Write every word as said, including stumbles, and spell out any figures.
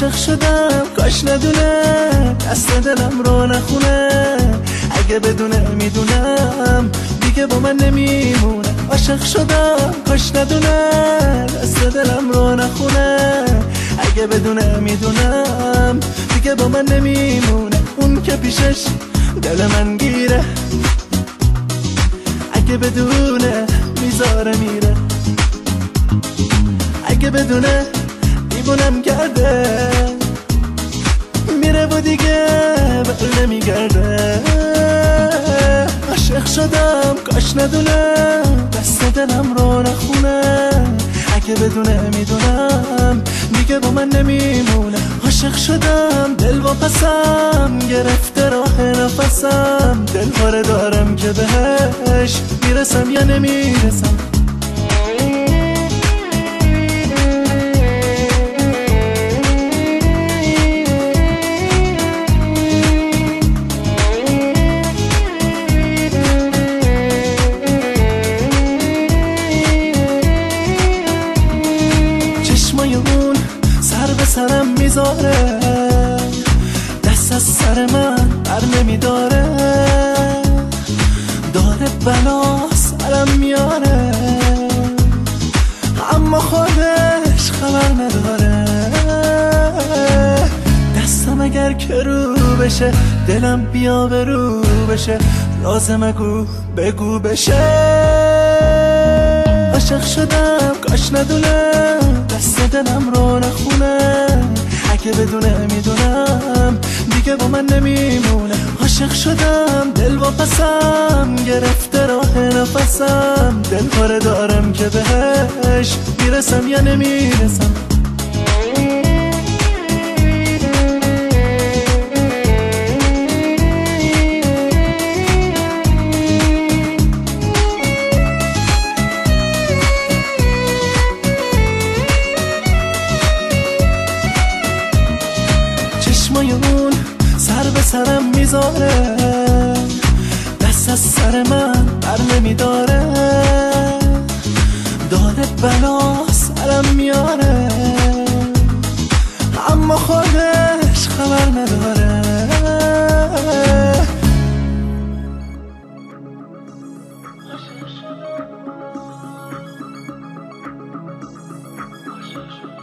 عاشق شدم کاش ندونه دست دلم رو نخونه، اگه بدونه میدونم دیگه با من نمیمونه. عاشق شدم کاش ندونه دست دلم رو نخونه، اگه بدونه میدونم دیگه با من نمیمونه. اون که پیشش دل من گیره، اگه بدونه میذاره میره، اگه بدونه دیوونم کرده میره و دیگه بر نمیگرده. عاشق شدم کاش ندونه دست دلم رو نخونه، اگه بدونه میدونم دیگه با من نمیمونه. عاشق شدم دل و پسم گرفته راه نفسم، دل پاره دارم که بهش میرسم یا نمیرسم. چشمای اون سر به سرم میذاره، دست از سر من بر نمیداره، داره بلا سرم میاره اما خودش خبر نداره. دستم اگر که رو بشه دلم بیا به رو بشه، لازم اگو بگو بشه. عاشق شدم کاش ندونه دست دلم رو نخونه، اگه بدونه میدونم دیگه با من نمیمونه. عاشق شدم دل و پسم گرفته راه نفسم، دل پاره دارم که بهش میرسم یا نمیرسم. چشمای اون سر به سرم میذاره، دست از سر من بر نمیداره، داره بلا سرم میاره اما خودش خبر نداره. عاشق شدم